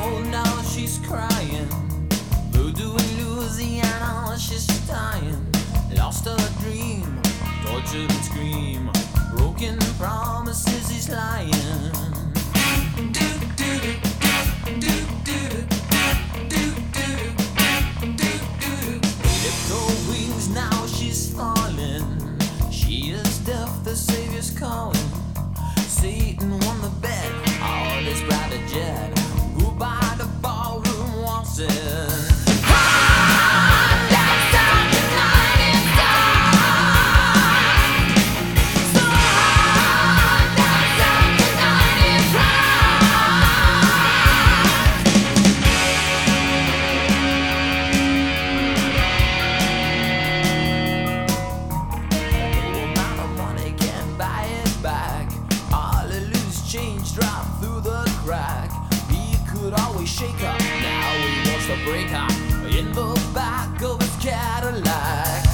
old, now she's crying. Voodoo in Louisiana, she's dying. Lost her dream, tortured and scream. Broken promises, he's lying. Lift her wings, now she's falling. She is deaf, the Savior's calling. Satan won the bet, all is bright a jet. Goodbye to ballroom waltzing. Drop through the crack. He could always shake her, now he wants to break her in the back of his Cadillac.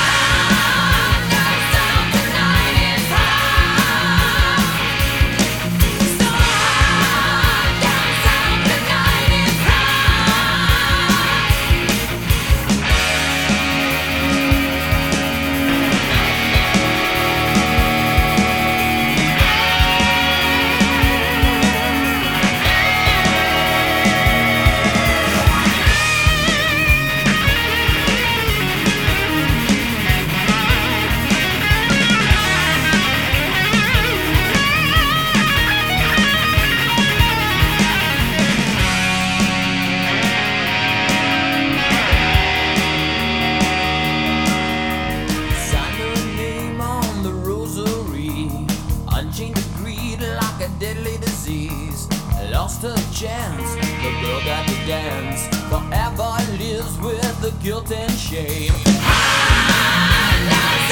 Unchained to greed like a deadly disease. Lost her chance, the girl got to dance. Forever lives with the guilt and shame.